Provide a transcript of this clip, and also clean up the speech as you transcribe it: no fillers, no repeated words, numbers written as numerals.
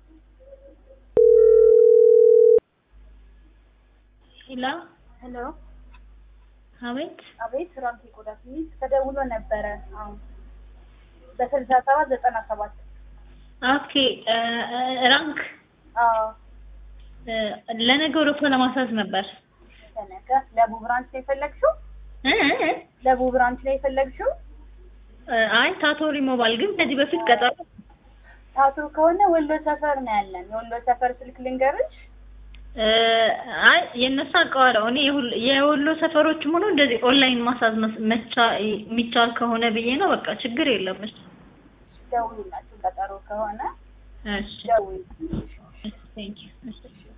ሄሎ ሄሎ አቤት አቤት ፍራንክ ይቆዳልኝ ተደውሎ ነበረ አሁን በ6797 ኦኬ ራንክ አዎ ለነገሩ እኮ ለማሳዝ ነበር ተነካ ለቡ ብራንች ላይ ፈለግሽው ለቡ ብራንች ላይ ፈለግሽው አይ ታቶሪ ሞባይል ግን ከዚህ በፊት ቀጠሮ ታቶ ከሆነ ወሎ ሰፈር ነው ያለን የወሎ ሰፈር ስልክ ልንገርሽ አይ የነሳ አቀዋለው እኔ የወሎ ሰፈሮች ሙሉ እንደዚህ ኦንላይን ማሳዝ የሚቻል ከሆነ ብዬ ነው በቃ ችግር የለም እሺ ደውይላችሁ ቀጠሮ ከሆነ እሺ ደውይ ቴንክ ዩ